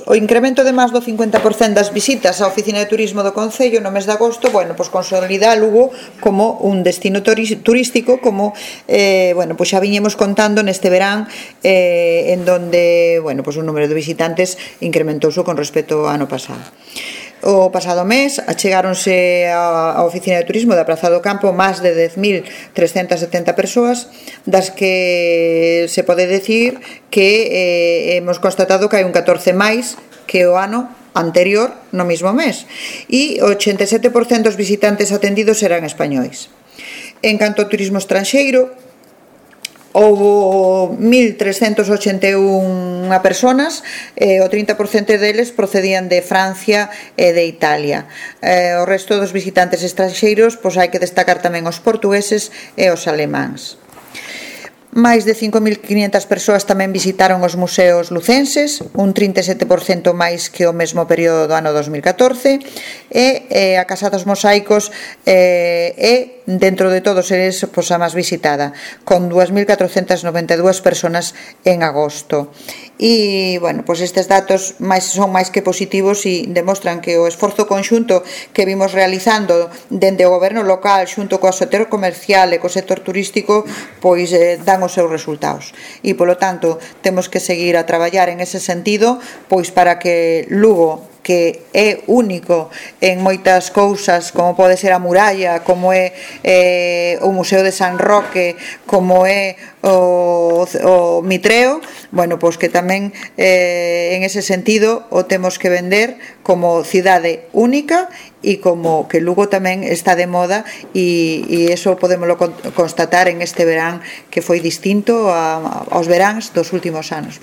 o incremento de máis do 50% das visitas á oficina de turismo do Concello no mes de agosto, bueno, pois consolida Lugo como un destino turístico, como, bueno, pois xa viñemos contando neste verán, en donde, bueno, pois o número de visitantes incrementouse con respecto ao ano pasado. O pasado mes achegáronse á oficina de turismo da Praza do Campo máis de 10.370 persoas, das que se pode decir que hemos constatado que hai un 14 máis que o ano anterior no mesmo mes, e o 87% dos visitantes atendidos eran españois. En canto ao turismo estranxeiro, houbo 1.381 personas, o 30% deles procedían de Francia e de Italia. O resto dos visitantes estranxeiros, pois hai que destacar tamén os portugueses e os alemáns. Máis de 5.500 persoas tamén visitaron os museos lucenses, un 37% máis que o mesmo período do ano 2014, e a Casa dos Mosaicos é, dentro de todos eles, pois a máis visitada, con 2.492 personas en agosto. E, bueno, pois estes datos son máis que positivos e demostran que o esforzo conxunto que vimos realizando dende o goberno local xunto co sector comercial e co sector turístico, pois dan os seus resultados. E, polo tanto, temos que seguir a traballar en ese sentido, pois para que Lugo, que é único en moitas cousas, como pode ser a muralla, como é o Museo de San Roque, como é o Mitreo, bueno, pois que tamén en ese sentido o temos que vender como cidade única e como que Lugo tamén está de moda, e eso podémoslo constatar en este verán, que foi distinto aos veráns dos últimos anos.